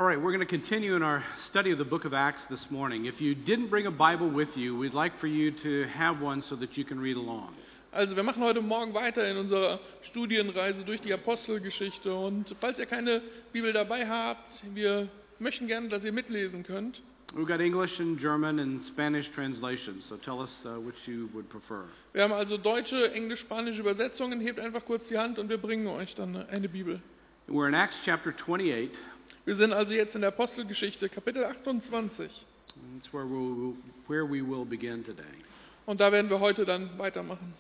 All right, we're going to continue in our study of the book of Acts this morning. If you didn't bring a Bible with you, we'd like for you to have one so that you can read along. Also wir machen heute Morgen weiter in unserer Studienreise durch die Apostelgeschichte und falls ihr keine Bibel dabei habt, wir möchten gerne, dass ihr mitlesen könnt. We've got English and German and Spanish translations, so tell us which you would prefer. Wir haben also deutsche, englisch-spanische Übersetzungen. Hebt einfach kurz die Hand und wir bringen euch dann eine Bibel. We're in Acts chapter 28. Wir sind also jetzt in der Apostelgeschichte, Kapitel 28. That's where we will begin today. Und da werden wir heute dann weitermachen.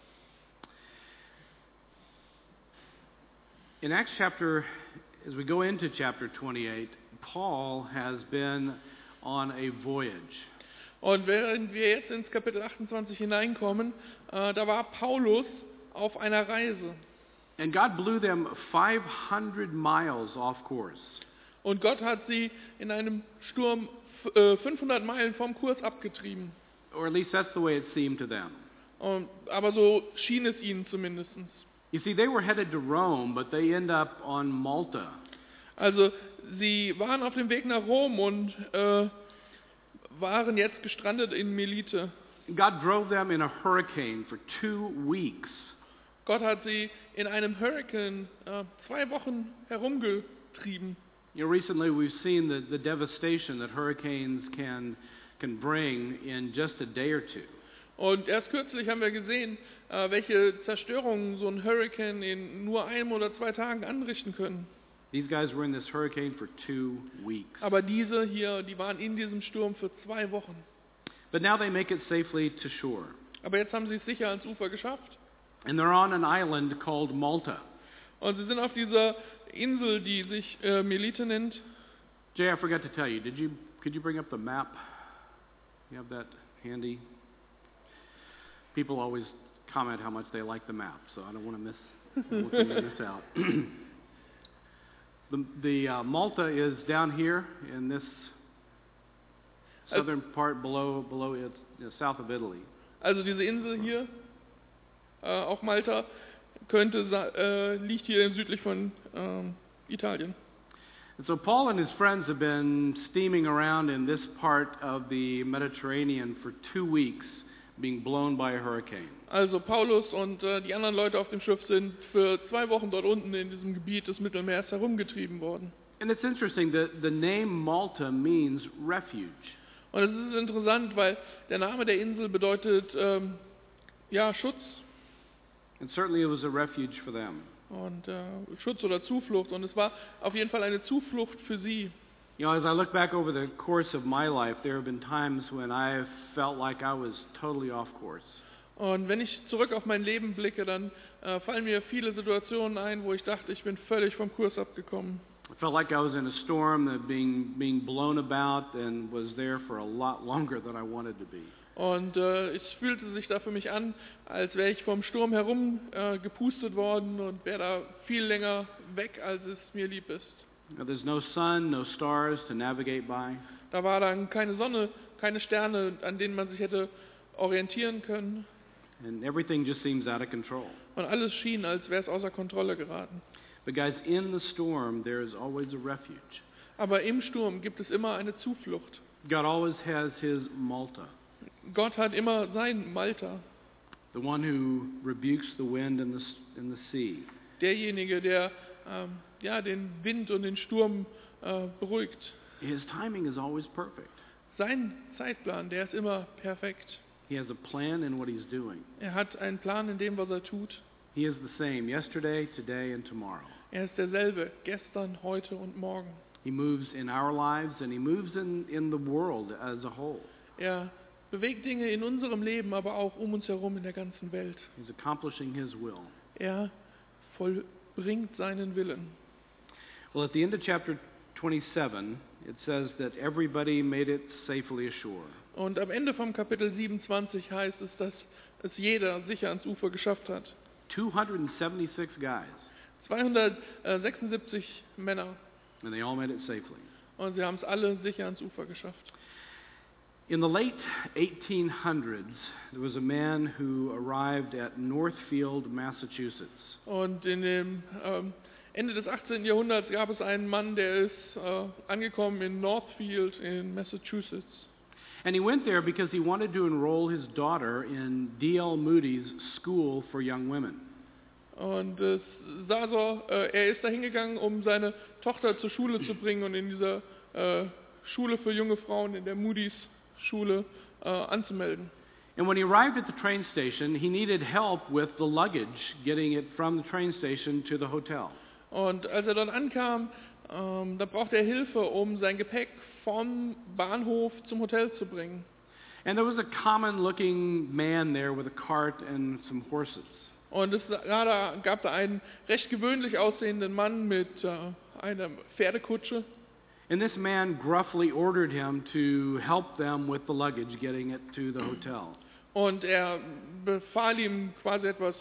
In Acts chapter, as we go into chapter 28, Paul has been on a voyage. Und während wir jetzt ins Kapitel 28 hineinkommen, da war Paulus auf einer Reise. And God blew them 500 miles off course. Und Gott hat sie in einem Sturm 500 Meilen vom Kurs abgetrieben. Or at least that's the way it seemed to them. Aber so schien es ihnen zumindest. You see, they were headed to Rome, but they end up on Malta. Also sie waren auf dem Weg nach Rom und waren jetzt gestrandet in Melite. God drove them in a hurricane for 2 weeks. Gott hat sie in einem Hurrikan 2 Wochen herumgetrieben. You know, recently we've seen the devastation that hurricanes can bring in just a day or two. Und erst kürzlich haben wir gesehen, welche Zerstörungen so ein Hurrikan in nur 1 oder 2 Tagen anrichten können. These guys were in this hurricane for 2 weeks. Aber diese hier, die waren in diesem Sturm für 2 Wochen. But now they make it safely to shore. Aber jetzt haben sie es sicher ans Ufer geschafft. And they're on an island called Malta. Und sie sind auf dieser Insel, die sich Melite nennt. Jay, I forgot to tell you. Could you bring up the map? You have that handy? People always comment how much they like the map, so I don't want to miss out. The Malta is down here in this southern part below it, south of Italy. Also diese Insel hier, auch Malta, liegt hier südlich von Italien. And so Paul and his friends have been steaming around in this part of the Mediterranean for 2 weeks, being blown by a hurricane. Also Paulus und die anderen Leute auf dem Schiff sind für 2 Wochen dort unten in diesem Gebiet des Mittelmeers herumgetrieben worden. And it's interesting that the name Malta means refuge. Und es ist interessant, weil der Name der Insel bedeutet Schutz. And certainly it was a refuge for them. Und Schutz oder Zuflucht. Und es war auf jeden Fall eine Zuflucht für sie. You know, as I look back over the course of my life, there have been times when I felt like I was totally off course. Und wenn ich zurück auf mein Leben blicke, dann fallen mir viele Situationen ein, wo ich dachte, ich bin völlig vom Kurs abgekommen. I felt like I was in a storm, that being blown about, and was there for a lot longer than I wanted to be. Und es fühlte sich da für mich an, als wäre ich vom Sturm herum gepustet worden und wäre da viel länger weg, als es mir lieb ist. There's no sun, no stars to navigate by. Da war dann keine Sonne, keine Sterne, an denen man sich hätte orientieren können. And everything just seems out of control. Und alles schien, als wäre es außer Kontrolle geraten. But guys, in the storm, there is always a refuge. Aber im Sturm gibt es immer eine Zuflucht. God always has his Malta. Gott hat immer sein Malta. The one who rebukes the wind and the sea. Derjenige, der den Wind und den Sturm beruhigt. His timing is always perfect. Sein Zeitplan, der ist immer perfekt. He has a plan in what he's doing. Er hat einen Plan in dem, was er tut. He is the same yesterday, today, and tomorrow. Er ist derselbe, gestern, heute und morgen. He moves in our lives and he moves in the world as a whole. Er bewegt Dinge in unserem Leben, aber auch um uns herum in der ganzen Welt. He's accomplishing his will. Er vollbringt seinen Willen. Well, at the end of chapter 27, it says that everybody made it safely ashore. Und am Ende vom Kapitel 27 heißt es, dass es jeder sicher ans Ufer geschafft hat. 276 guys. 276 Männer. And they all made it safely. Und sie haben es alle sicher ans Ufer geschafft. In the late 1800s, there was a man who arrived at Northfield, Massachusetts. Und Ende des 18. Jahrhunderts gab es einen Mann, der ist angekommen in Northfield in Massachusetts. And he went there because he wanted to enroll his daughter in D.L. Moody's School for Young Women. Und es sah so, er ist da hingegangen, um seine Tochter zur Schule zu bringen und in dieser Schule für junge Frauen, in der Moody's Schule, anzumelden. And when he arrived at the train station, he needed help with the luggage, getting it from the train station to the hotel. Und als er dort ankam, da brauchte er Hilfe, um sein Gepäck vom Bahnhof zum Hotel zu bringen. And there was a common-looking man there with a cart and some horses. Und es gab da einen recht gewöhnlich aussehenden Mann mit einer Pferdekutsche. And this man gruffly ordered him to help them with the luggage, getting it to the hotel. Und er befahl ihm quasi etwas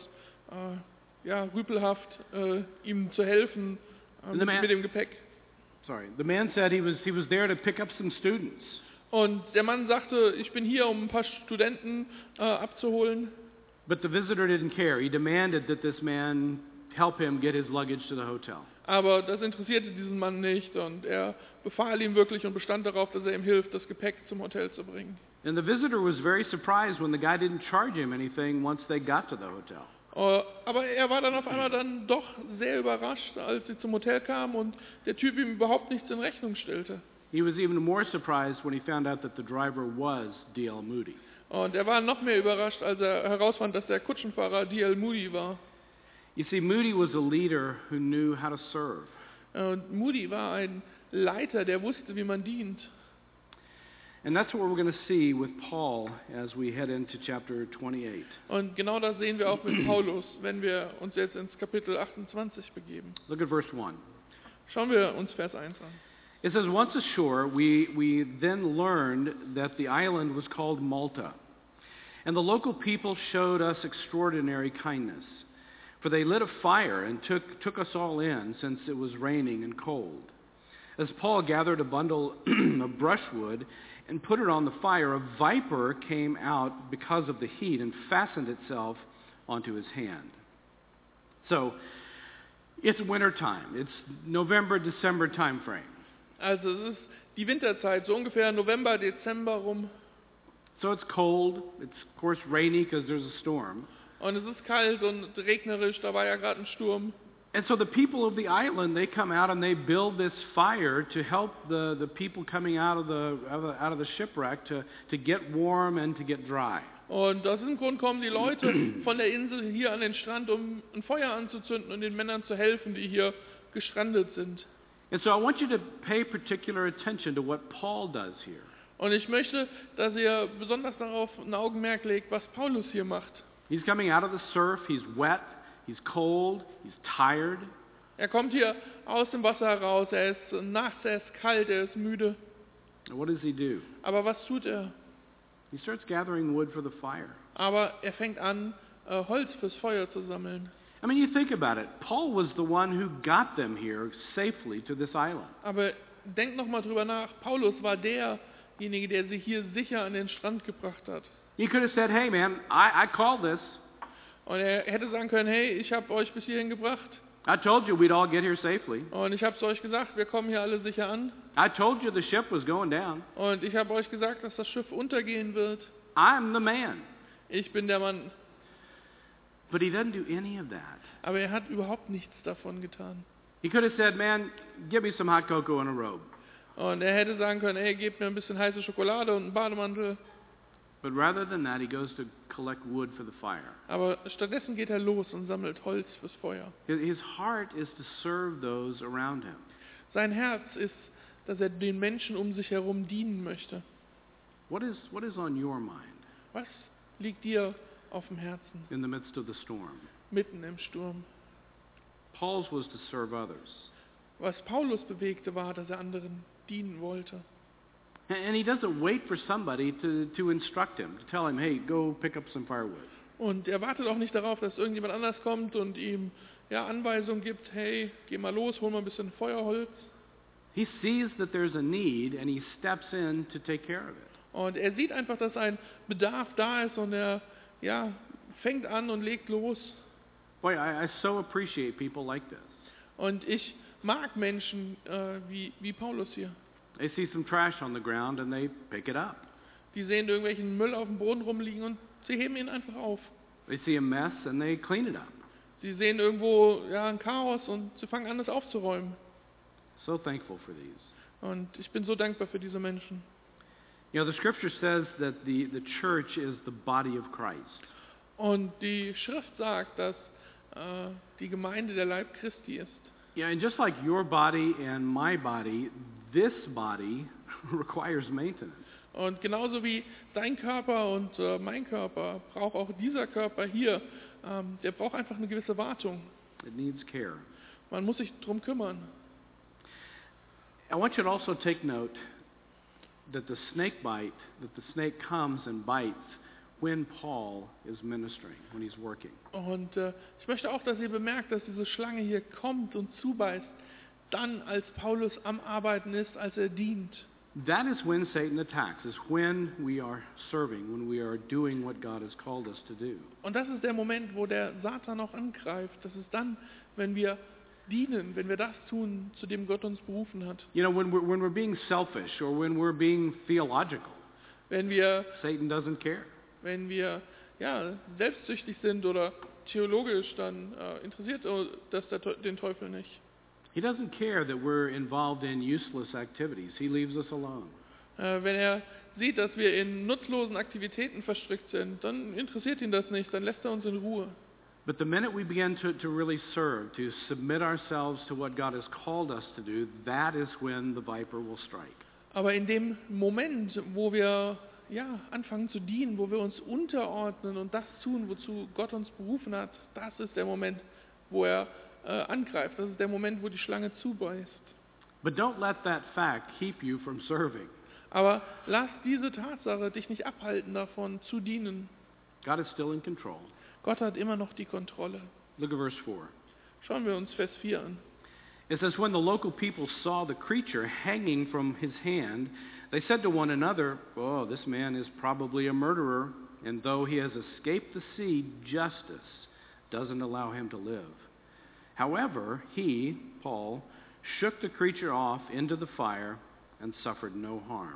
rüpelhaft, ihm zu helfen mit dem Gepäck. The man said he was there to pick up some students. Und der Mann sagte, ich bin hier, um ein paar Studenten abzuholen. But the visitor didn't care. He demanded that this man help him get his luggage to the hotel. Aber das interessierte diesen Mann nicht und er befahl ihm wirklich und bestand darauf, dass er ihm hilft, das Gepäck zum Hotel zu bringen. And the visitor was very surprised when the guy didn't charge him anything once they got to the hotel. Aber er war dann auf einmal dann doch sehr überrascht, als sie zum Hotel kamen und der Typ ihm überhaupt nichts in Rechnung stellte. He was even more surprised when he found out that the driver was D.L. Moody. Und er war noch mehr überrascht, als er herausfand, dass der Kutschenfahrer D.L. Moody war. You see, Moody was a leader who knew how to serve. Und Moody war ein Leiter, der wusste, wie man dient. And that's what we're going to see with Paul as we head into chapter 28. Und genau das sehen wir auch mit Paulus, wenn wir uns jetzt ins Kapitel 28 begeben. Look at verse 1. Schauen wir uns Vers 1 an. It says, once ashore, we then learned that the island was called Malta. And the local people showed us extraordinary kindness. For they lit a fire and took us all in, since it was raining and cold. As Paul gathered a bundle of brushwood and put it on the fire, a viper came out because of the heat and fastened itself onto his hand. So, it's winter time. It's November, December time frame. Also es ist die Winterzeit, so ungefähr November, Dezember rum. So it's cold. It's, of course, rainy because there's a storm. Und es ist kalt und regnerisch, da war ja gerade ein Sturm. And so the people of the island, they come out and they build this fire to help the people coming out of the shipwreck to get warm and to get dry. Und aus diesem Grund kommen die Leute von der Insel hier an den Strand, um ein Feuer anzuzünden und den Männern zu helfen, die hier gestrandet sind. And so I want you to pay particular attention to what Paul does here. Und ich möchte, dass ihr besonders darauf ein Augenmerk legt, was Paulus hier macht. He's coming out of the surf, he's wet, he's cold, he's tired. Er kommt hier aus dem Wasser heraus, er ist nass, er ist kalt, er ist müde. And what does he do? Aber was tut er? He starts gathering wood for the fire. Aber er fängt an, Holz fürs Feuer zu sammeln. I mean, you think about it. Paul was the one who got them here safely to this island. Aber denkt noch mal drüber nach. Paulus war derjenige, der sie hier sicher an den Strand gebracht hat. He could have said, hey man, I called this. Und er hätte sagen können, hey, ich habe euch bis hierhin gebracht. I told you we'd all get here safely. Und ich habe es euch gesagt, wir kommen hier alle sicher an. I told you the ship was going down. Und ich habe euch gesagt, dass das Schiff untergehen wird. I'm the man. Ich bin der Mann. But he doesn't do any of that. Aber er hat überhaupt nichts davon getan. He could have said, man, give me some hot cocoa and a robe. Und er hätte sagen können, hey, gebt mir ein bisschen heiße Schokolade und einen Bademantel. But rather than that, he goes to collect wood for the fire. Aber stattdessen geht er los und sammelt Holz fürs Feuer. His heart is to serve those around him. Sein Herz ist, dass er den Menschen um sich herum dienen möchte. What is on your mind Was liegt dir auf dem Herzen, in the midst of the storm? mitten im Sturm? Paul's was to serve others. Was Paulus bewegte, war, dass er anderen dienen wollte. And he doesn't wait for somebody to instruct him, to tell him, hey, go pick up some firewood. Und er wartet auch nicht darauf, dass irgendjemand anders kommt und ihm Anweisungen gibt, hey, geh mal los, hol mal ein bisschen Feuerholz. He sees that there's a need and he steps in to take care of it. Und er sieht einfach, dass ein Bedarf da ist und er fängt an und legt los. Boy, I so appreciate people like this. Und ich mag Menschen wie Paulus hier. They see some trash on the ground and they pick it up. Die sehen irgendwelchen Müll auf dem Boden rumliegen und sie heben ihn einfach auf. They see a mess and they clean it up. Sie sehen irgendwo ein Chaos und sie fangen an, es aufzuräumen. So thankful for these. Und ich bin so dankbar für diese Menschen. You know, the scripture says that the church is the body of Christ. Und die Schrift sagt, dass die Gemeinde der Leib Christi ist. Yeah, and just like your body and my body, this body requires maintenance. Und genauso wie dein Körper und mein Körper braucht auch dieser Körper hier, der braucht einfach eine gewisse Wartung. It needs care. Man muss sich drum kümmern. I want you to also take note that the snake comes and bites when Paul is ministering, when he's working. Und ich möchte auch, dass ihr bemerkt, dass diese Schlange hier kommt und zubeißt, dann als Paulus am Arbeiten ist, als er dient. That is when Satan attacks, is when we are serving, when we are doing what God has called us to do. Und das ist der Moment, wo der Satan auch angreift. Das ist dann, wenn wir dienen, wenn wir das tun, zu dem Gott uns berufen hat. You know, when we're being selfish or when we're being theological, Wenn wir Satan doesn't care. Selbstsüchtig sind oder theologisch, dann interessiert das den Teufel nicht. He doesn't care that we're involved in useless activities. He leaves us alone. Wenn er sieht, dass wir in nutzlosen Aktivitäten verstrickt sind, dann interessiert ihn das nicht, dann lässt er uns in Ruhe. But the minute we begin to really serve, to submit ourselves to what God has called us to do, that is when the viper will strike. Aber in dem Moment, wo wir anfangen zu dienen, wo wir uns unterordnen und das tun, wozu Gott uns berufen hat, das ist der Moment, wo er angreift. Das ist der Moment, wo die Schlange zubeißt. But don't let that fact keep you from serving. Aber lass diese Tatsache dich nicht abhalten davon zu dienen. God is still in control. Gott hat immer noch die Kontrolle. Look at verse 4. Schauen wir uns Vers 4 an. It says, when the local people saw the creature hanging from his hand, they said to one another, "Oh, this man is probably a murderer, and though he has escaped the sea, justice doesn't allow him to live." However, he, Paul, shook the creature off into the fire and suffered no harm.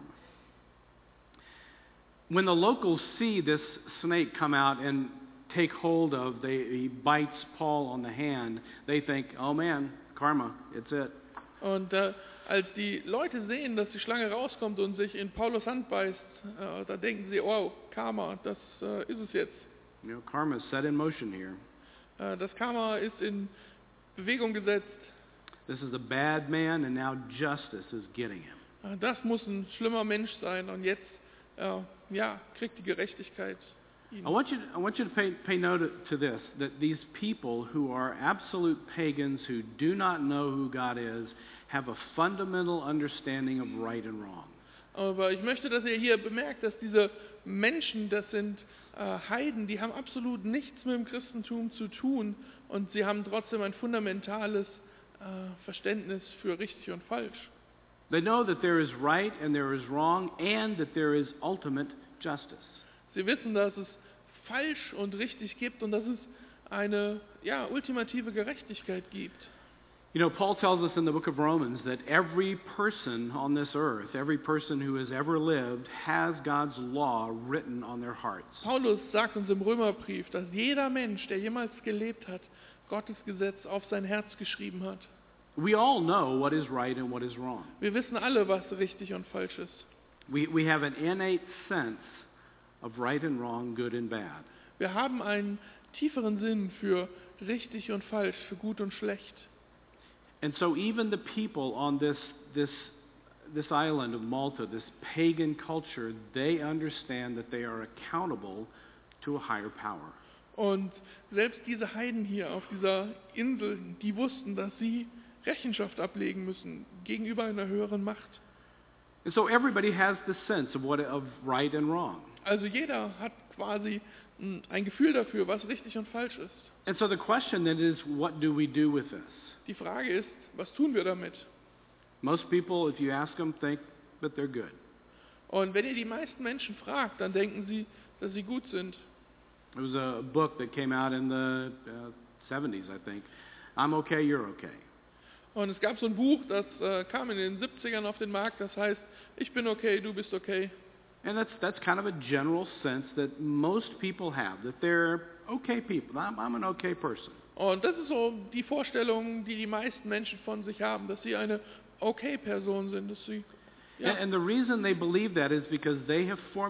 When the locals see this snake come out and take hold of, he bites Paul on the hand, they think, "Oh man, karma, it's it." Und als die Leute sehen, dass die Schlange rauskommt und sich in Paulus Hand beißt, da denken sie, oh, Karma, das ist es jetzt. You know, karma is set in motion here. Das Karma ist in Bewegung gesetzt. This is a bad man, and now justice is getting him. Das muss ein schlimmer Mensch sein und jetzt kriegt die Gerechtigkeit ihn. I want you to pay note to this, that these people who are absolute pagans, who do not know who God is, have a fundamental understanding of right and wrong. Aber ich möchte, dass ihr hier bemerkt, dass diese Menschen, das sind Heiden, die haben absolut nichts mit dem Christentum zu tun und sie haben trotzdem ein fundamentales Verständnis für richtig und falsch. They know that there is right and there is wrong and that there is ultimate justice. Sie wissen, dass es falsch und richtig gibt und dass es eine ultimative Gerechtigkeit gibt. You know, Paul tells us in the book of Romans that every person on this earth, every person who has ever lived, has God's law written on their hearts. Paulus sagt uns im Römerbrief, dass jeder Mensch, der jemals gelebt hat, Gottes Gesetz auf sein Herz geschrieben hat. We all know what is right and what is wrong. Wir wissen alle, was richtig und falsch ist. We have an innate sense of right and wrong, good and bad. Wir haben einen tieferen Sinn für richtig und falsch, für gut und schlecht. And so even the people on this island of Malta, this pagan culture, they understand that they are accountable to a higher power. Und selbst diese Heiden hier auf dieser Insel, die wussten, dass sie Rechenschaft ablegen müssen gegenüber einer höheren Macht. And so everybody has the sense of right and wrong. Also jeder hat quasi ein Gefühl dafür, was richtig und falsch ist. And so the question then is, what do we do with this? Die Frage ist, was tun wir damit? Most people, if you ask them, think that they're good. Und wenn ihr die meisten Menschen fragt, dann denken sie, dass sie gut sind. There was a book that came out in the 70s, I think. I'm okay, you're okay. Und es gab so ein Buch, das kam in den 70ern auf den Markt, das heißt, ich bin okay, du bist okay. And that's kind of a general sense that most people have, that they're okay people. I'm an okay person. Und das ist so die Vorstellung, die die meisten Menschen von sich haben, dass sie eine okay Person sind, dass sie And the reason they believe that is because they've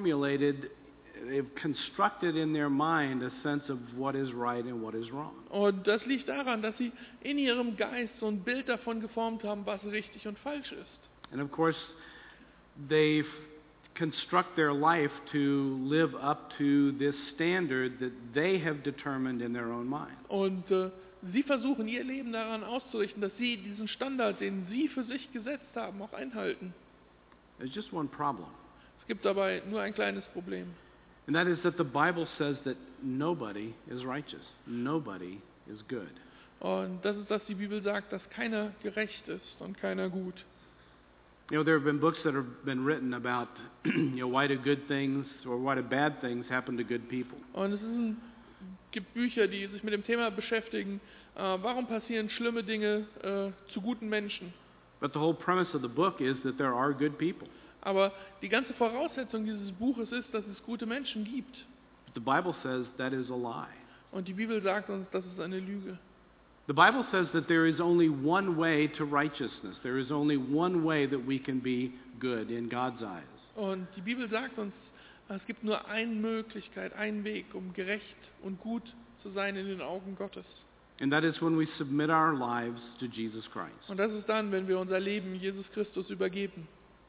constructed in their mind a sense of what is right and what is wrong. Und das liegt daran, dass sie in ihrem Geist so ein Bild davon geformt haben, was richtig und falsch ist. And of course, they construct their life to live up to this standard that they have determined in their own mind. Und sie versuchen ihr Leben daran auszurichten, dass sie diesen Standard, den sie für sich gesetzt haben, auch einhalten. There's just one problem. Es gibt dabei nur ein kleines Problem. And that is that the Bible says that nobody is righteous. Nobody is good. Und das ist, dass die Bibel sagt, dass keiner gerecht ist und keiner gut. You know, there have been books that have been written about, why do good things or why do bad things happen to good people. Und gibt Bücher, die sich mit dem Thema beschäftigen, warum passieren schlimme Dinge zu guten Menschen. But the whole premise of the book is that there are good people. Aber die ganze Voraussetzung dieses Buches ist, dass es gute Menschen gibt. The Bible says that is a lie. Und die Bibel sagt uns, das ist eine Lüge. The Bible says that there is only one way to righteousness. There is only one way that we can be good in God's eyes. Und die Bibel sagt uns, es gibt nur eine Möglichkeit, einen Weg, um gerecht und gut zu sein in den Augen Gottes. And that is when we submit our lives to Jesus Christ. Und das ist dann, wenn wir unser Leben Jesus Christus übergeben.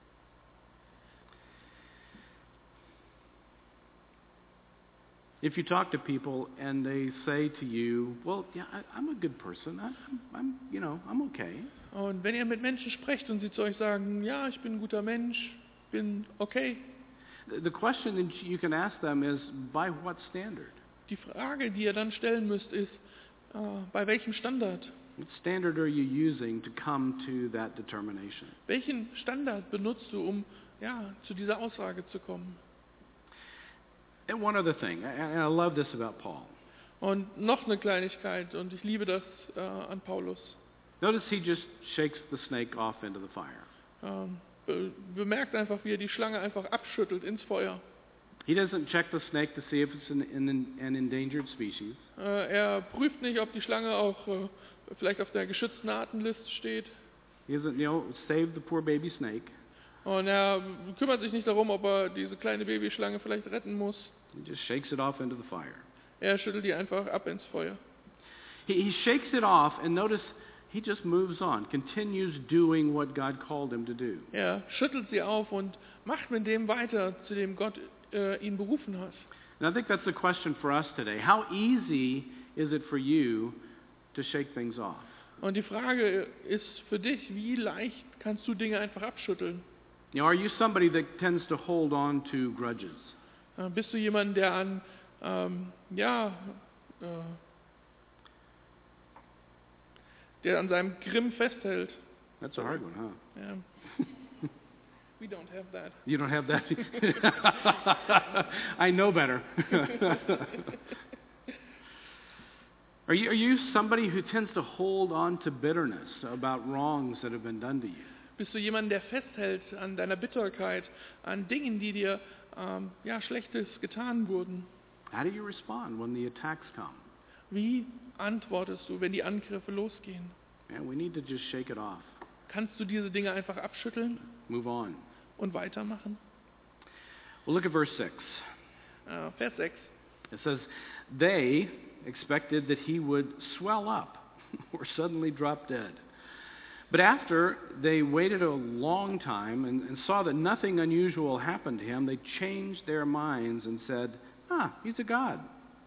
If you talk to people and they say to you, well, yeah, I'm a good person. I'm okay. Und wenn ihr mit Menschen sprecht und sie zu euch sagen, ja, ich bin ein guter Mensch, bin okay. The question that you can ask them is, by what standard? Die Frage, die ihr dann stellen müsst, ist, bei welchem Standard? What standard are you using to come to that determination? Welchen Standard benutzt du, um zu dieser Aussage zu kommen? And one other thing, and I love this about Paul. Und noch eine Kleinigkeit, und ich liebe das an Paulus. Notice he just shakes the snake off into the fire. Bemerkt einfach, wie er die Schlange einfach abschüttelt ins Feuer. He doesn't check the snake to see if it's an endangered species. Er prüft nicht, ob die Schlange auch vielleicht auf der geschützten Artenliste steht. He doesn't, save the poor baby snake. Und er kümmert sich nicht darum, ob er diese kleine Babyschlange vielleicht retten muss. He just shakes it off into the fire. Er schüttelt die einfach ab ins Feuer. He shakes it off, and notice he just moves on, continues doing what God called him to do. Er schüttelt sie auf und macht mit dem weiter, zu dem Gott ihn berufen hat. And I think that's the question for us today. How easy is it for you to shake things off? Und die Frage ist für dich, wie leicht kannst du Dinge einfach abschütteln? Are you somebody that tends to hold on to grudges? Bist du jemand, der an der an seinem Grimm festhält? That's a hard one, huh? Ja. We don't have that. You don't have that? I know better. Are you somebody who tends to hold on to bitterness about wrongs that have been done to you? Bist du jemand, der festhält an deiner Bitterkeit, an Dingen, die dir Schlechtes getan wurden? How do you respond when the attacks come? Wie antwortest du, wenn die Angriffe losgehen? Man, we need to just shake it off. Kannst du diese Dinge einfach abschütteln Move on. und weitermachen? Well, look at verse 6. Vers 6. It says, they expected that he would swell up or suddenly drop dead. But after they waited a long time and saw that nothing unusual happened to him, they changed their minds and said, he's a god.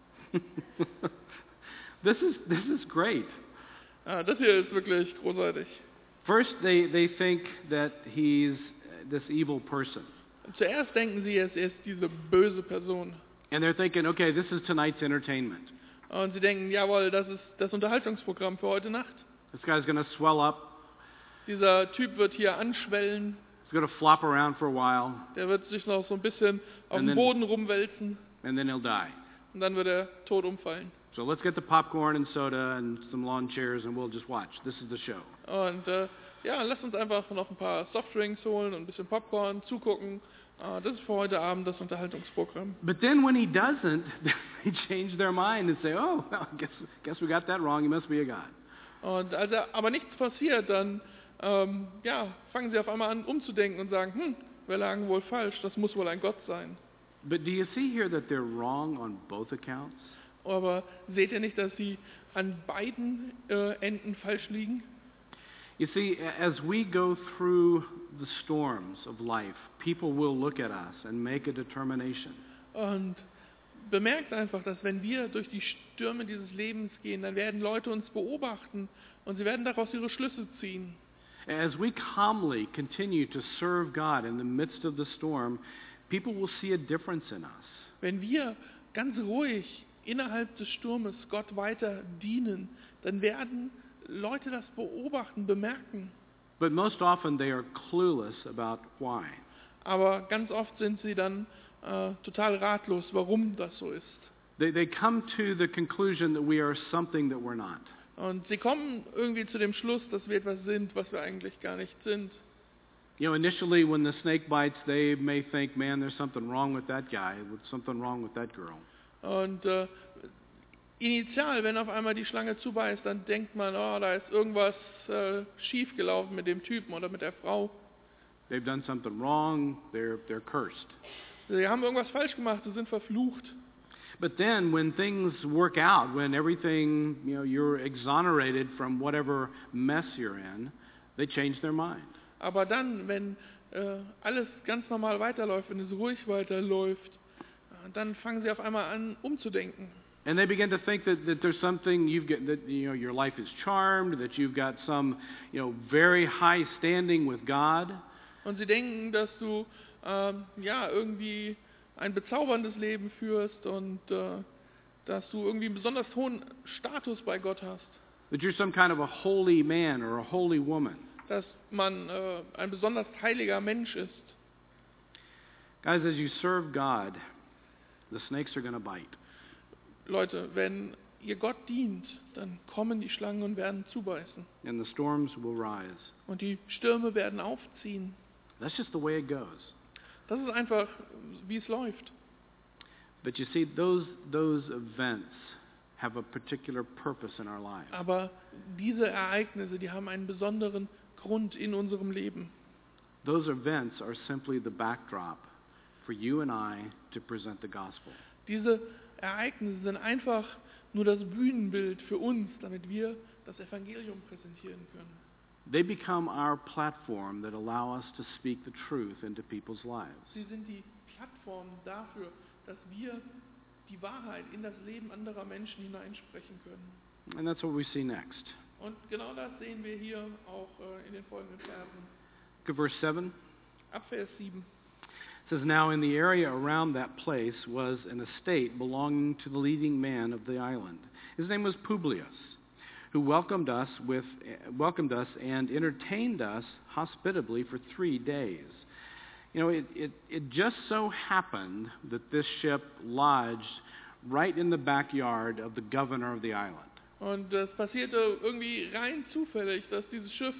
This is great. Das hier ist wirklich großartig. First, they think that he's this evil person. Zuerst denken sie, er ist diese böse Person. And they're thinking, okay, this is tonight's entertainment. Und sie denken, jawohl, das ist das Unterhaltungsprogramm für heute Nacht. This guy's going to swell up. Dieser Typ wird hier anschwellen. He's going to flop around for a while. Der wird sich noch so ein bisschen auf dem Boden rumwälzen. And then he'll die. Und dann wird er tot umfallen. So let's get the popcorn and soda and some lawn chairs and we'll just watch. This is the show. Und ja, lasst uns einfach noch ein paar Softdrinks holen und ein bisschen Popcorn, zugucken. Das ist für heute Abend das Unterhaltungsprogramm. But then when he doesn't, they change their mind and say, oh, well, guess we got that wrong. He must be a god. Und als aber nichts passiert, dann ja, fangen sie auf einmal an umzudenken und sagen, wir lagen wohl falsch, das muss wohl ein Gott sein. But do you see here that they're wrong on both accounts? Aber seht ihr nicht, dass sie an beiden Enden falsch liegen? You see, as we go through the storms of life, people will look at us and make a determination. Und bemerkt einfach, dass wenn wir durch die Stürme dieses Lebens gehen, dann werden Leute uns beobachten und sie werden daraus ihre Schlüsse ziehen. As we calmly continue to serve God in the midst of the storm, people will see a difference in us. Wenn wir ganz ruhig innerhalb des Sturmes Gott weiter dienen, dann werden Leute das beobachten, bemerken. But most often they are clueless about why. Aber ganz oft sind sie dann total ratlos, warum das so ist. They come to the conclusion that we are something that we're not. Und sie kommen irgendwie zu dem Schluss, dass wir etwas sind, was wir eigentlich gar nicht sind. You know, initially when the snake bites, they may think, man, there's something wrong with that guy, there's something wrong with that girl. Und initial, wenn auf einmal die Schlange zubeißt, dann denkt man, oh, da ist irgendwas schief gelaufen mit dem Typen oder mit der Frau. They've done something wrong, they're cursed. Sie haben irgendwas falsch gemacht, sie sind verflucht. But then when things work out, when everything, you know, you're exonerated from whatever mess you're in, they change their mind. Aber dann, wenn alles ganz normal weiterläuft, wenn es ruhig weiterläuft, dann fangen sie auf einmal an, umzudenken. And they begin to think that there's something you've got, that, you know, your life is charmed, that you've got some, you know, very high standing with God. Und sie denken, dass du ja irgendwie ein bezauberndes Leben führst und dass du irgendwie einen besonders hohen Status bei Gott hast. That you're some kind of a holy man or a holy woman. Dass man ein besonders heiliger Mensch ist. Guys, as you serve God, the snakes are going to bite. Leute, wenn ihr Gott dient, dann kommen die Schlangen und werden zubeißen. And the storms will rise. Und die Stürme werden aufziehen. That's just the way it goes. Das ist einfach, wie es läuft. But you see, those events have a particular purpose in our lives. Aber diese Ereignisse, die haben einen besonderen Grund in unserem Leben. Those events are simply the backdrop for you and I to present the gospel. Diese Ereignisse sind einfach nur das Bühnenbild für uns, damit wir das Evangelium präsentieren können. They become our platform that allow us to speak the truth into people's lives. Sie sind die Plattform dafür, dass wir die Wahrheit in das Leben anderer Menschen hineinsprechen können. And that's what we see next. Und genau das sehen wir hier auch in den folgenden Versen. Look at verse 7. Ab Vers 7. It says, now in the area around that place was an estate belonging to the leading man of the island. His name was Publius, who welcomed us and entertained us hospitably for 3 days. You know, it just so happened that this ship lodged right in the backyard of the governor of the island. Und es passierte irgendwie rein zufällig, dass dieses Schiff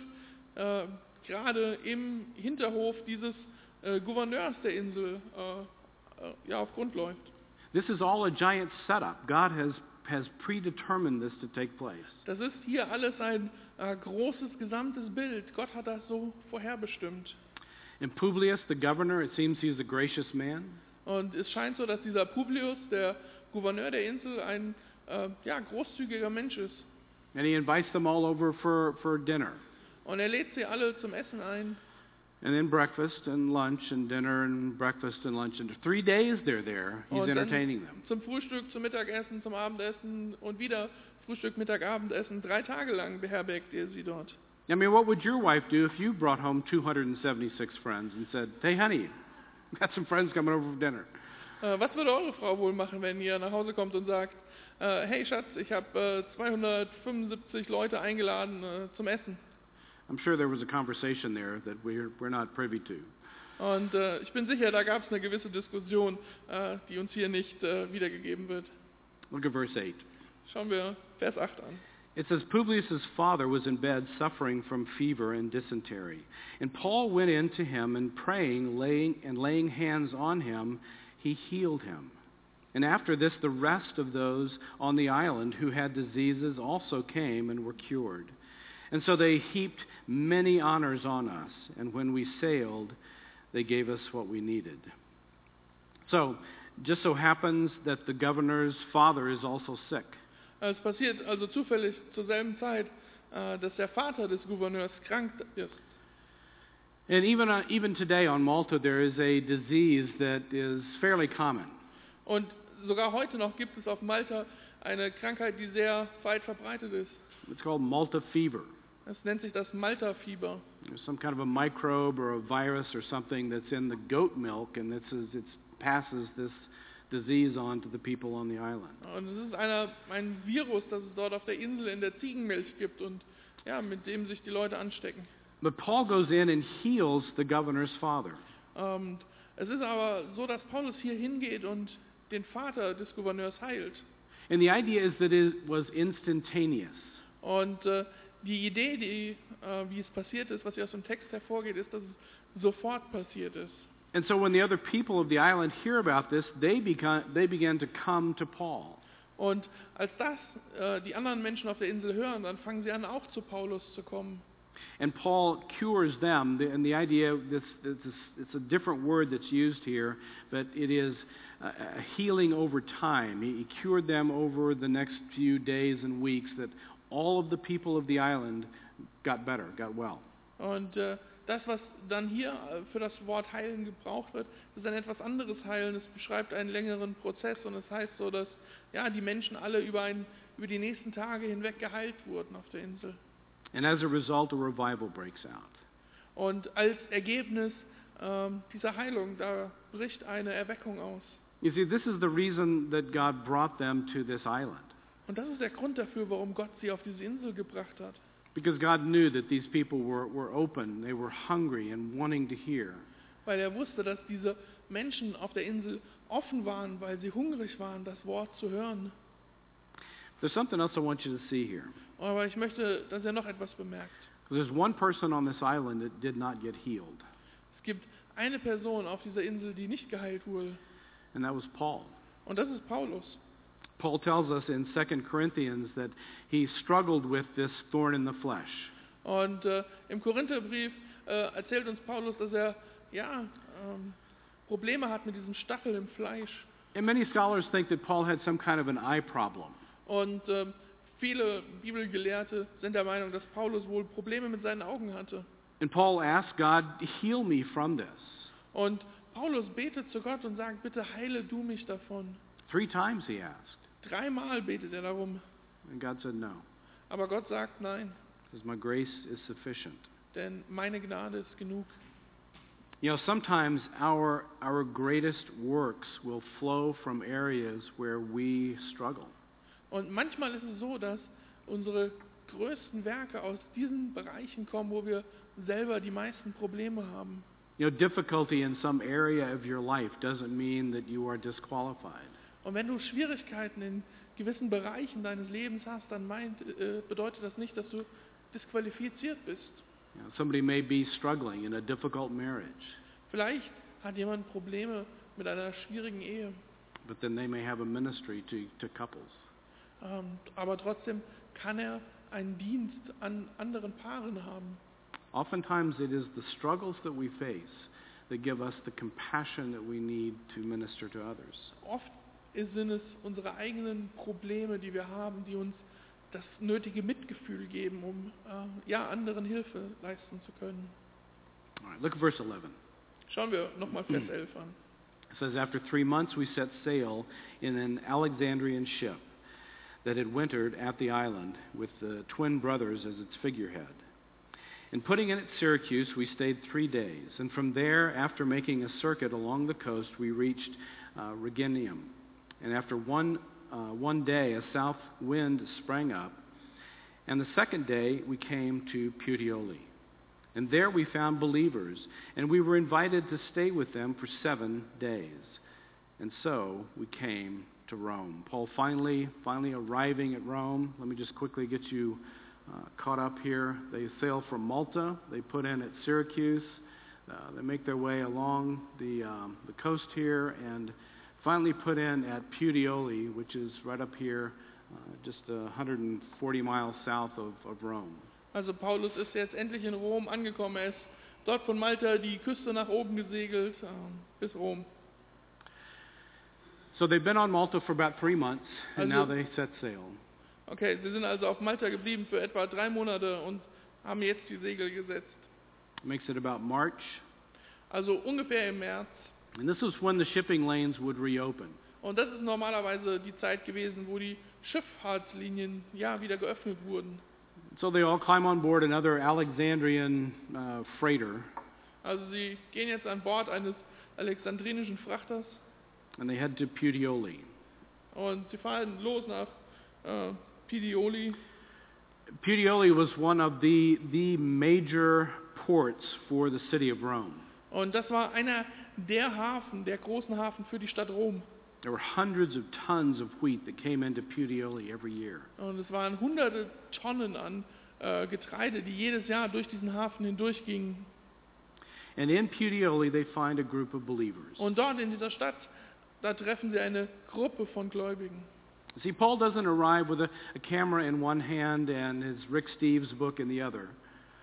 gerade im Hinterhof dieses Gouverneurs der Insel auf Grund läuft. This is all a giant setup. God has predetermined this to take place. Das ist hier alles ein großes gesamtes Bild. Gott hat das so vorherbestimmt. And Publius, the governor, it seems he's a gracious man. Und es scheint so, dass dieser Publius, der Gouverneur der Insel, ein großzügiger Mensch ist. And he invites them all over for dinner. Und lädt sie alle zum Essen ein. And then breakfast and lunch and dinner and breakfast and lunch. And 3 days they're there. He's entertaining them. Zum Frühstück, zum Mittagessen, zum Abendessen und wieder Frühstück, Mittag, Abendessen. 3 Tage lang beherbergt ihr sie dort. I mean, what would your wife do if you brought home 276 friends and said, hey, honey, we've got some friends coming over for dinner? Was würde eure Frau wohl machen, wenn ihr nach Hause kommt und sagt, hey Schatz, ich habe 275 Leute eingeladen zum Essen? I'm sure there was a conversation there that we're not privy to. Und ich bin sicher, da gab es eine gewisse Diskussion, die uns hier nicht wiedergegeben wird. Look at verse 8. Schauen wir Vers 8 an. It says, Publius' father was in bed suffering from fever and dysentery. And Paul went in to him and praying, laying hands on him, he healed him. And after this, the rest of those on the island who had diseases also came and were cured. And so they heaped many honors on us. And when we sailed, they gave us what we needed. So, just so happens that the governor's father is also sick. Es passiert also zufällig zur selben Zeit, dass der Vater des Gouverneurs krank ist. And even today on Malta, there is a disease that is fairly common. Und sogar heute noch gibt es auf Malta eine Krankheit, die sehr weit verbreitet ist. It's called Malta fever. Es nennt sich das Malta-Fieber. There's some kind of a microbe or a virus or something that's in the goat milk, and it passes this disease on to the people on the island. Und es ist ein Virus, das es dort auf der Insel in der Ziegenmilch gibt und ja, mit dem sich die Leute anstecken. But Paul goes in and heals the governor's father. Es ist aber so, dass Paulus hier hingeht und den Vater des Gouverneurs heilt. And the idea is that it was instantaneous. Und die Idee, wie es passiert ist, was hier aus dem Text hervorgeht, ist, dass es sofort passiert ist. And so when the other people of the island hear about this, they began to come to Paul. Und als die anderen Menschen auf der Insel hören, dann fangen sie an, auch zu Paulus zu kommen. And Paul cures them, and the idea, it's a different word that's used here, but it is a healing over time. He cured them over the next few days and weeks, that all of the people of the island got better, got well. Und das, was dann hier für das Wort heilen gebraucht wird, ist ein etwas anderes Heilen. Es beschreibt einen längeren Prozess und es heißt so, dass ja, die Menschen alle über die nächsten Tage hinweg geheilt wurden auf der Insel. And as a result, a revival breaks out. Und als Ergebnis dieser Heilung, da bricht eine Erweckung aus. You see, this is the reason that God brought them to this island. Und das ist der Grund dafür, warum Gott sie auf diese Insel gebracht hat. Because God knew that these people were open, they were hungry and wanting to hear. Weil er wusste, dass diese Menschen auf der Insel offen waren, weil sie hungrig waren, das Wort zu hören. There's something else I want you to see here. Aber ich möchte, dass er noch etwas bemerkt. There's one person on this island that did not get healed, Es gibt eine Person auf dieser Insel, die nicht geheilt wurde. and that was Paul. Und das ist Paulus. Paul tells us in 2 Corinthians that he struggled with this thorn in the flesh. Und im Korintherbrief erzählt uns Paulus, dass er Probleme hat mit diesem Stachel im Fleisch. And many scholars think that Paul had some kind of an eye problem. Und viele Bibelgelehrte sind der Meinung, dass Paulus wohl Probleme mit seinen Augen hatte. And Paul asked God, heal me from this. Und Paulus betet zu Gott und sagt, bitte heile du mich davon. 3 times he asked. 3-mal betet er darum. And God said no, Aber Gott sagt nein, because my grace is sufficient. denn meine Gnade ist genug. You know, sometimes our greatest works will flow from areas where we struggle. Und manchmal ist es so, dass unsere größten Werke aus diesen Bereichen kommen, wo wir selber die meisten Probleme haben. You know, difficulty in some area of your life doesn't mean that you are disqualified. Und wenn du Schwierigkeiten in gewissen Bereichen deines Lebens hast, dann bedeutet das nicht, dass du disqualifiziert bist. You know, somebody may be struggling in a difficult marriage, Vielleicht hat jemand Probleme mit einer schwierigen Ehe, but then they may have a ministry to couples. aber trotzdem kann er einen Dienst an anderen Paaren haben. Oftentimes it is the struggles that we face that give us the compassion that we need to minister to others. Oft sind es unsere eigenen Probleme, die wir haben, die uns das nötige Mitgefühl geben, um anderen Hilfe leisten zu können. All right, look at verse 11. Schauen wir nochmal Vers 11 an. It says, after 3 months we set sail in an Alexandrian ship that had wintered at the island with the twin brothers as its figurehead. And putting in at Syracuse, we stayed 3 days. And from there, after making a circuit along the coast, we reached Rhegium. And after one day, a south wind sprang up. And the second day, we came to Puteoli. And there we found believers, and we were invited to stay with them for 7 days. And so we came to Rome. Paul finally arriving at Rome. Let me just quickly get you caught up here. They sail from Malta. They put in at Syracuse. They make their way along the coast here and finally put in at Puteoli, which is right up here, just 140 miles south of Rome. Also Paulus ist jetzt endlich in Rom angekommen. Er ist dort von Malta die Küste nach oben gesegelt bis Rom. So they've been on Malta for about 3 months, and now Also- they set sail. Okay, sie sind also auf Malta geblieben für etwa 3 Monate und haben jetzt die Segel gesetzt. Makes it about March. Also ungefähr im März. And this is when the shipping lanes would reopen. Und das ist normalerweise die Zeit gewesen, wo die Schifffahrtslinien wieder geöffnet wurden. So they all climb on board another Alexandrian freighter, Also sie gehen jetzt an Bord eines alexandrinischen Frachters and they head to Puteoli. und sie fahren los nach Puteoli. Puteoli was one of the major ports for the city of Rome. Und das war einer der großen Hafen für die Stadt Rom. There were hundreds of tons of wheat that came into Puteoli every year. Und es waren hunderte Tonnen an Getreide, die jedes Jahr durch diesen Hafen hindurchgingen. And in Puteoli they find a group of believers. Und dort in dieser Stadt, da treffen sie eine Gruppe von Gläubigen. See, Paul doesn't arrive with a camera in one hand and his Rick Steves book in the other.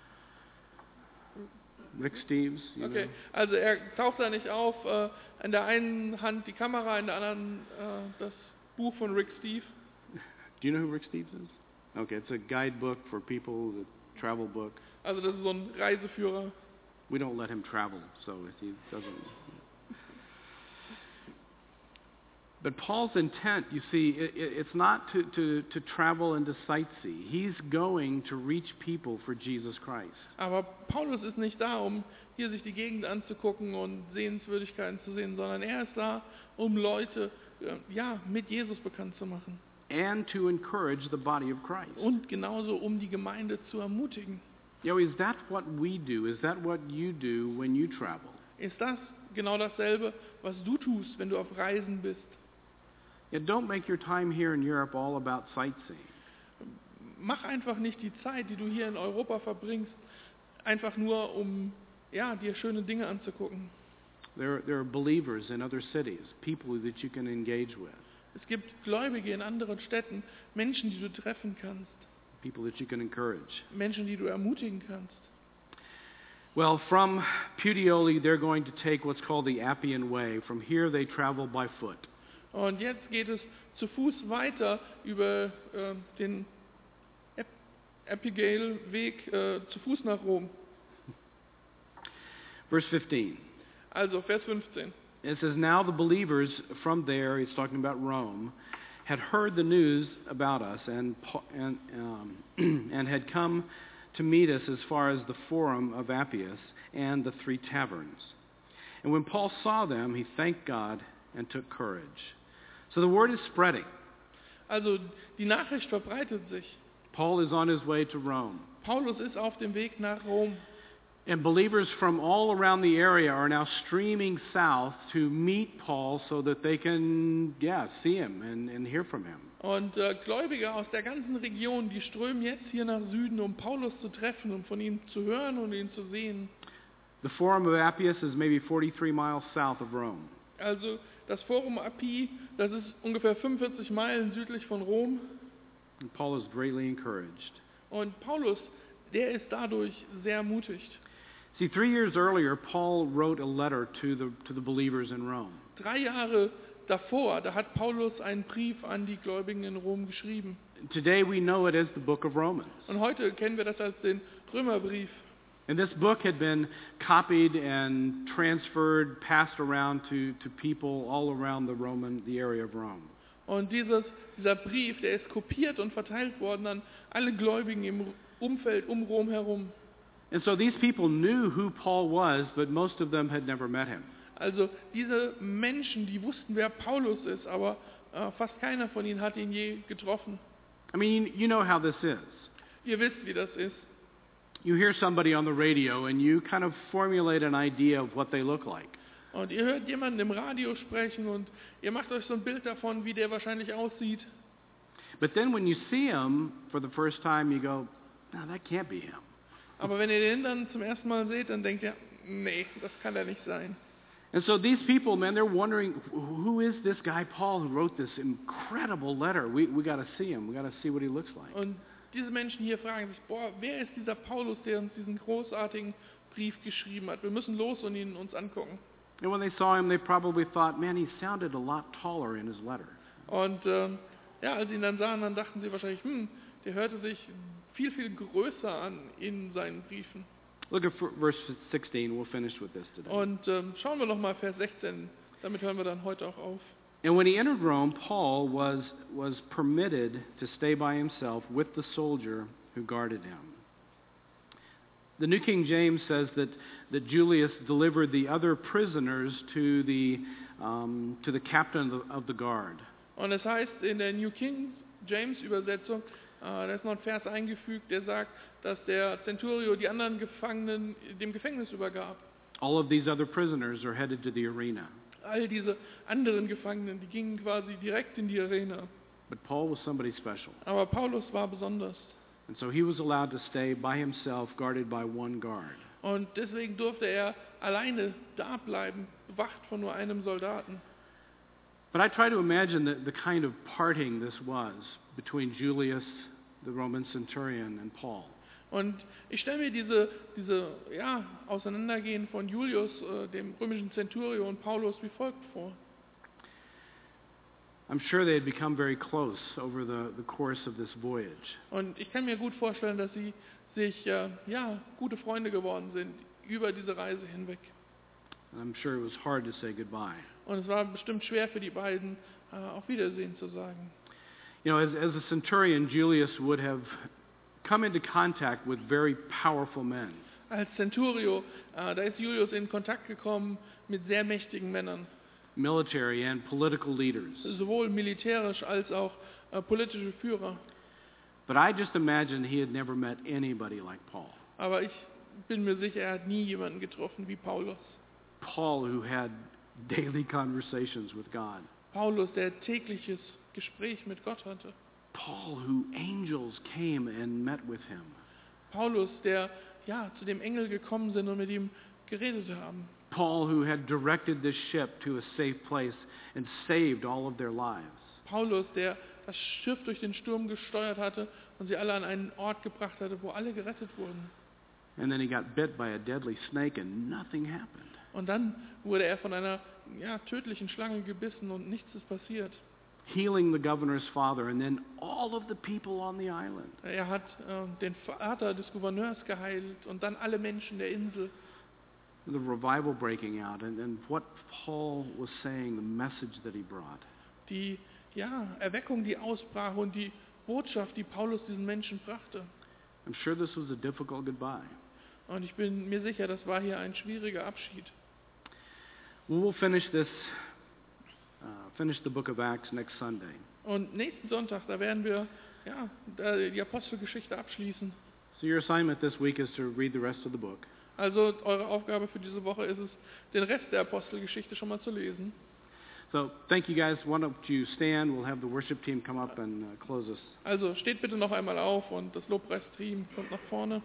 Rick Steves, you Okay, know. also er taucht da nicht auf, in der einen Hand die Kamera, in der anderen das Buch von Rick Steve. Do you know who Rick Steves is? Okay, it's a guidebook for people, a travel book. Also das ist so ein Reiseführer. We don't let him travel, so he doesn't. But Paul's intent, you see, it's not to travel and to sightsee. He's going to reach people for Jesus Christ. Aber Paulus ist nicht da, um hier sich die Gegend anzugucken und Sehenswürdigkeiten zu sehen, sondern er ist da, um Leute mit Jesus bekannt zu machen. And to encourage the body of Christ. Und genauso, um die Gemeinde zu ermutigen. You know, is that what we do? Is that what you do when you travel? Ist das genau dasselbe, was du tust, wenn du auf Reisen bist? Yeah, don't make your time here in Europe all about sightseeing. Mach einfach nicht die Zeit, die du hier in Europa verbringst, einfach nur, um dir schöne Dinge anzugucken. There are believers in other cities, people that you can engage with, Es gibt Gläubige in anderen Städten, Menschen, die du treffen kannst, people that you can encourage. Menschen, die du ermutigen kannst. Well, from Puteoli, they're going to take what's called the Appian Way. From here, they travel by foot. Und jetzt geht es zu Fuß weiter über den Epigale-Weg zu Fuß nach Rom. Verse 15. Also Vers 15. It says, now the believers from there, he's talking about Rome, had heard the news about us and had come to meet us as far as the Forum of Appius and the 3 taverns. And when Paul saw them, he thanked God and took courage. So the word is spreading. Also die Nachricht verbreitet sich. Paul is on his way to Rome. Paulus ist auf dem Weg nach Rom. And believers from all around the area are now streaming south to meet Paul so that they can, see him and hear from him. Und Gläubige aus der ganzen Region, die strömen jetzt hier nach Süden, um Paulus zu treffen, um von ihm zu hören und ihn zu sehen. The Forum of Appius is maybe 43 miles south of Rome. Also das Forum Appii, das ist ungefähr 45 Meilen südlich von Rom. And Paul is greatly encouraged. Und Paulus, der ist dadurch sehr ermutigt. See, 3 years earlier, Paul wrote a letter to the believers in Rome. 3 Jahre davor, da hat Paulus einen Brief an die Gläubigen in Rom geschrieben. Today we know it as the book of Romans. Und heute kennen wir das als den Römerbrief. And this book had been copied and transferred, passed around to people all around the area of Rome. Und dieser Brief, der ist kopiert und verteilt worden an alle Gläubigen im Umfeld um Rom herum. And so these people knew who Paul was, but most of them had never met him. Also diese Menschen, die wussten, wer Paulus ist, aber fast keiner von ihnen hat ihn je getroffen. I mean, you know how this is. Ihr wisst, wie das ist. You hear somebody on the radio and you kind of formulate an idea of what they look like. Und ihr hört jemanden im Radio sprechen und ihr macht euch so ein Bild davon, wie der wahrscheinlich aussieht. But then when you see him for the first time, you go, no, that can't be him. Aber wenn ihr den dann zum ersten Mal seht, dann denkt ihr, nee, das kann er nicht sein. And so these people, man, they're wondering, who is this guy Paul who wrote this incredible letter? We got to see him. We got to see what he looks like. Und diese Menschen hier fragen sich, boah, wer ist dieser Paulus, der uns diesen großartigen Brief geschrieben hat? Wir müssen los und ihn uns angucken. And when they saw him, they probably thought, man, he sounded a lot taller in his letter. Und ja, als sie ihn dann sahen, dann dachten sie wahrscheinlich, der hörte sich viel, viel größer an in seinen Briefen. Look at verse 16. We'll finish with this today. Und schauen wir noch mal Vers 16, damit hören wir dann heute auch auf. And when he entered Rome, Paul was permitted to stay by himself with the soldier who guarded him. The New King James says that Julius delivered the other prisoners to the captain of the guard. Und es heißt in der New King James Übersetzung, da ist noch ein Vers eingefügt, der sagt, dass der Centurio die anderen Gefangenen dem Gefängnis übergab. All of these other prisoners are headed to the arena. All diese anderen Gefangenen, die gingen quasi direkt in die Arena. But Paul was somebody special. Aber Paulus war besonders. And so he was allowed to stay by himself, guarded by one guard. Und deswegen durfte er alleine da bleiben, bewacht von nur einem Soldaten. But I try to imagine the kind of parting this was between Julius, the Roman centurion, and Paul. Und ich stelle mir diese Auseinandergehen von Julius, dem römischen Centurio, und Paulus wie folgt vor. I'm sure they had become very close over the course of this voyage. Und ich kann mir gut vorstellen, dass sie sich gute Freunde geworden sind über diese Reise hinweg. And I'm sure it was hard to say goodbye. Und es war bestimmt schwer für die beiden, auf Wiedersehen zu sagen. You know, as a centurion, Julius would have come into contact with very powerful men. Als Centurio, da ist Julius in Kontakt gekommen mit sehr mächtigen Männern. Military and political leaders. Sowohl militärisch als auch politische Führer. But I just imagine he had never met anybody like Paul. Aber ich bin mir sicher, er hat nie jemanden getroffen wie Paulus. Paul, who had daily conversations with God. Paulus, der tägliches Gespräch mit Gott hatte. Paul, who angels came and met with him. Paulus, der zu dem Engel gekommen sind und mit ihm geredet haben. Paul, who had directed this ship to a safe place and saved all of their lives. Paulus, der das Schiff durch den Sturm gesteuert hatte und sie alle an einen Ort gebracht hatte, wo alle gerettet wurden. And then he got bit by a deadly snake and nothing happened. Und dann wurde er von einer tödlichen Schlange gebissen und nichts ist passiert. Healing the governor's father and then all of the people on the island. Er hat den Vater des Gouverneurs geheilt und dann alle Menschen der Insel. The revival breaking out and what Paul was saying, the message that he brought. Die Erweckung, die ausbrach und die Botschaft, die Paulus diesen Menschen brachte. I'm sure this was a difficult goodbye. Und ich bin mir sicher, das war hier ein schwieriger Abschied. We'll finish the book of Acts next Sunday. Und nächsten Sonntag, da werden wir die Apostelgeschichte abschließen. So your assignment this week is to read the rest of the book. Also eure Aufgabe für diese Woche ist es, den Rest der Apostelgeschichte schon mal zu lesen. So thank you guys. Why don't you stand? We'll have the worship team come up and close us. Also steht bitte noch einmal auf und das Lobpreisteam kommt nach vorne.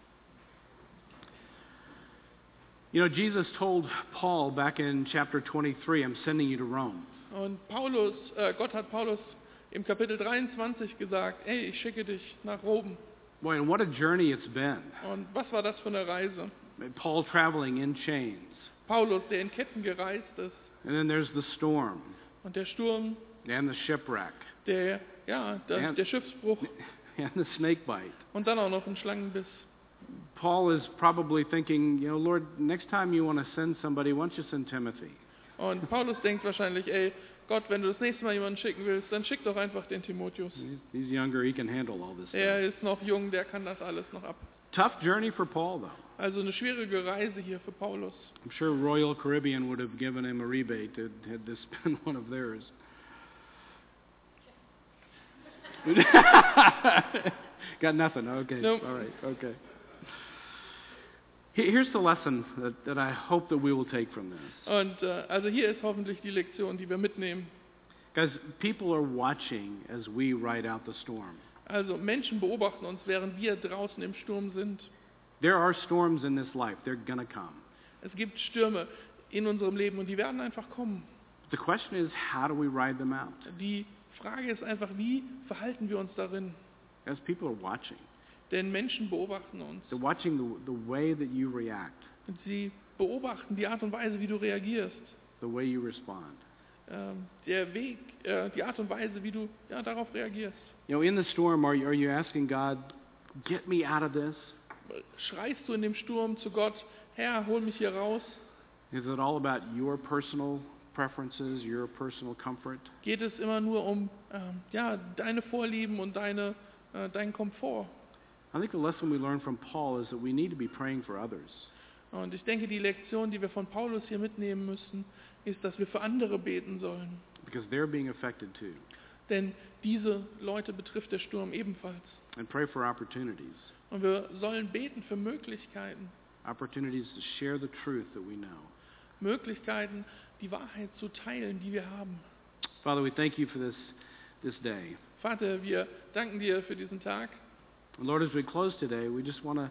You know, Jesus told Paul back in chapter 23, I'm sending you to Rome. Und Gott hat Paulus im Kapitel 23 gesagt, hey, ich schicke dich nach Rom. Boy, and what a journey it's been. Und was war das für eine Reise? Paul traveling in chains. Paulus, der in Ketten gereist ist. And then there's the storm. Und der Sturm. And the shipwreck. Der Schiffsbruch. And the snake bite. Und dann auch noch ein Schlangenbiss. Paul is probably thinking, you know, Lord, next time you want to send somebody, why don't you send Timothy? Und Paulus denkt wahrscheinlich, ey, Gott, wenn du das nächste Mal jemanden schicken willst, dann schick doch einfach den Timotheus. He's younger, he can handle all this Er stuff. ist noch jung, der kann das alles noch ab. Tough journey for Paul, though. Also eine schwierige Reise hier für Paulus. I'm sure Royal Caribbean would have given him a rebate had this been one of theirs. Got nothing. Okay. Nope. All right. Okay. Here's the lesson that I hope that we will take from this. Und also hier ist hoffentlich die Lektion, die wir mitnehmen. Guys, people are watching as we ride out the storm. Also Menschen beobachten uns, während wir draußen im Sturm sind. There are storms in this life. They're going to come. Es gibt Stürme in unserem Leben und die werden einfach kommen. The question is, how do we ride them out? Die Frage ist einfach, wie verhalten wir uns darin? As people are watching. Denn Menschen beobachten uns. They're watching the way that you react, Und sie beobachten die Art und Weise, wie du reagierst. the way you respond. Der Weg, die Art und Weise, wie du darauf reagierst. You know, in the storm, are you asking God, get me out of this? Schreist du in dem Sturm zu Gott, Herr, hol mich hier raus? Is it all about your personal preferences, your personal comfort? Geht es immer nur um deine Vorlieben und deinen Komfort? I think the lesson we learn from Paul is that we need to be praying for others. Und ich denke, die Lektion, die wir von Paulus hier mitnehmen müssen, ist, dass wir für andere beten sollen. Because they're being affected too. Denn diese Leute betrifft der Sturm ebenfalls. And pray for opportunities. Und wir sollen beten für Möglichkeiten. Opportunities to share the truth that we know. Möglichkeiten, die Wahrheit zu teilen, die wir haben. Father, we thank you for this day. Vater, wir danken dir für diesen Tag. And Lord, as we close today, we just want to,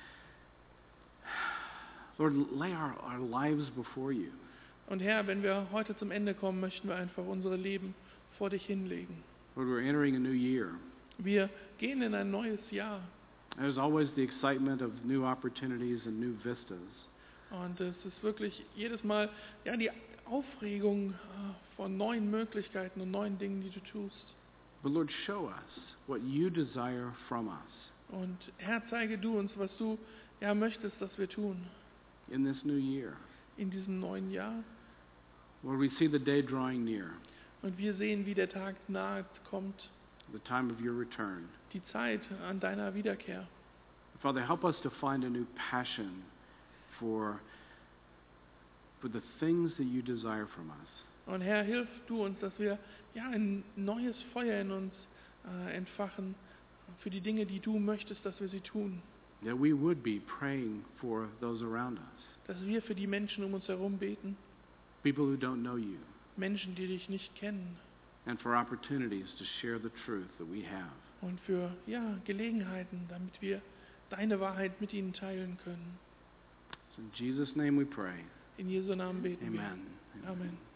Lord, lay our lives before you. Und Herr, wenn wir heute zum Ende kommen, möchten wir einfach unsere Leben vor dich hinlegen. Lord, we're entering a new year. Wir gehen in ein neues Jahr. There's always the excitement of new opportunities and new vistas. Und es ist wirklich jedes Mal die Aufregung von neuen Möglichkeiten und neuen Dingen, die du tust. But Lord, show us what you desire from us Und Herr, zeige du uns, was du möchtest, dass wir tun in this new year. in diesem neuen Jahr. Lord, we see the day drawing near, Und wir sehen, wie der Tag nahe kommt, the time of your return. die Zeit an deiner Wiederkehr. Father, help us to find a new passion for the things that you desire from us. Und Herr, hilf du uns, dass wir ein neues Feuer in uns entfachen für die Dinge, die du möchtest, dass wir sie tun. That we would be praying for those around us, Dass wir für die Menschen um uns herum beten, people who don't know you, Menschen, die dich nicht kennen. and for opportunities to share the truth that we have. Und für Gelegenheiten, damit wir deine Wahrheit mit ihnen teilen können. So in Jesus' name we pray. In Jesu Namen beten wir. Amen. Amen.